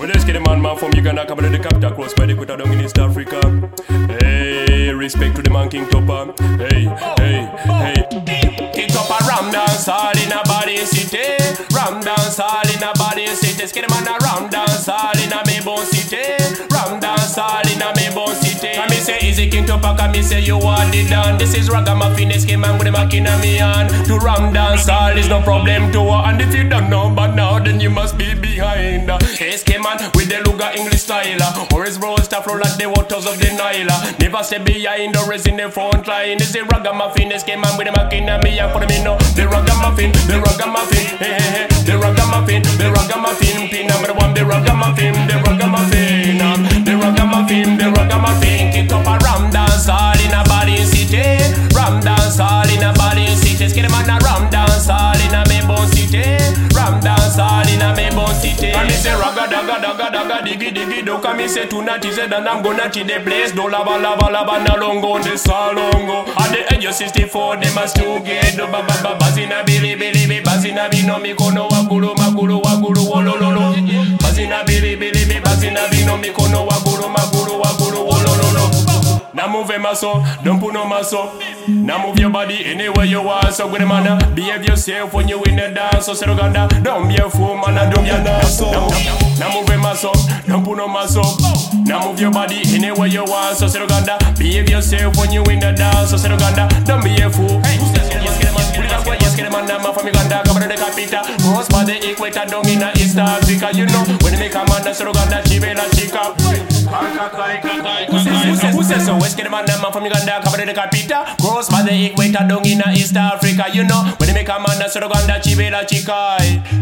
But let's get the man from Uganda, come to the capital, cross by the equator down in East Africa. Hey, respect to the man King Topper. Hey, hey, hey. King Topper ram dance all in a body city. Ram dance all in a body city. Let's get the man a ram dance all in a Mabon city. Ram dance all in a Mabon city. Come me say easy King Topper, come me say you are the done. This is Ragamuffin, this came man with the mackin' on me hand. To ram dance all is no problem to her. And if you don't know but now, then you must be behind. SK man with the Luga English style, or his roster flow like the waters of the Nile. Never stay behind or is in the front line. This is Ragamuffin, SK man with the mackin' on me hand. For me know the Ragamuffin, the Ragamuffin, hey, hey, hey. The Ragamuffin, the Ragamuffin, pin number one, the Ragamuffin, the Ragamuffin, the Ragamuffin, the Ragamuffin. Kick up a ram dance all in a body city. Ram dance all in a body city. Skid man a ram dance all in a Mabon city. Ram dance all in a Mabon city. And me say raga daga daga daga diggy diggy do. Come me say tonight is it and I'm gonna to the place. Do lava lava lava na longo on the salongo. At the age of 64 they must to get do ba ba ba bazina bili bili bili bazina bino mikono wagulu magulu wagulu wolololo. Bazina bili bili bili bazina bino mikono wagulu magulu wagulu wolololo. Now move your muscle, don't put no muscle. Now move your body anywhere you want. So good man, behave yourself when you in the dance. So Seruganda, don't be a fool man, don't be a dance. Now move your muscle, don't put no muscle. Now move your body anywhere you want. So Seruganda, behave yourself when you in the dance. So Seruganda, don't be a fool. Hey, yes, get a man, I'm from Uganda, come to the capital. Cross by the equator down in East Africa. You know, when they make a man, Seruganda, Chibela, Chica. Who says so? West get a man, I'm from Uganda, come to the capital. Cross by the equator down in East Africa. You know, when they make a man, Seruganda, Chibela, Chica.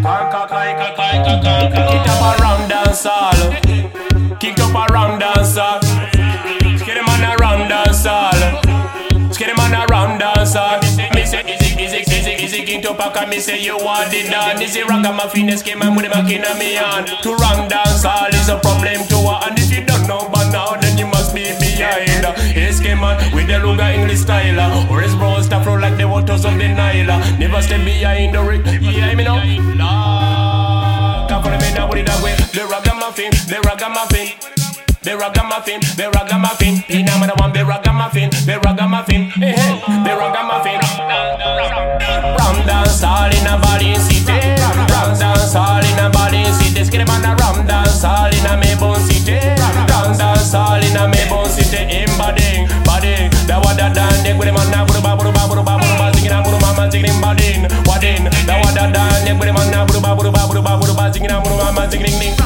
Kick up around dance all. Kick up around dance all. Get a man around dance all. Get a man around dance all. Me say easy King Topper, me say you are the done. This is Ragamuffin, this came man with the mackin' on me hand. To ram dance all is a problem to her. And if you don't know but now, then you must be behind. SK man with the Luga English style, or his roster flow like the waters of the Nile. Never stay behind the rig. Yeah, me know. Come for me now, what it that way? The Ragamuffin, the Ragamuffin. The Ragamuffin, the Ragamuffin. Pin number one, the Ragamuffin, the Ragamuffin. Hey, hey, the Ragamuffin. Ram dance all in a body city. Ram dance all in a body city. Skid man a ram dance all in a Mabon city. Ram dance all in a Mabon city. Embodying, bodying. The water done, they with him on now. Buruba, buruba, buruba, buruba. Singing a buruba, man singing bodying, bodying. The water done, they with him on now. Buruba, buruba, buruba, buruba. Singing a buruba, man singing ding.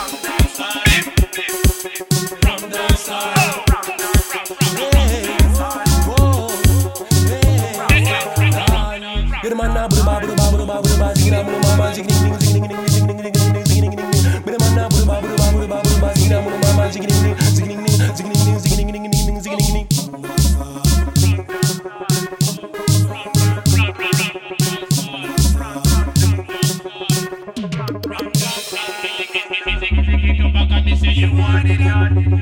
You want it,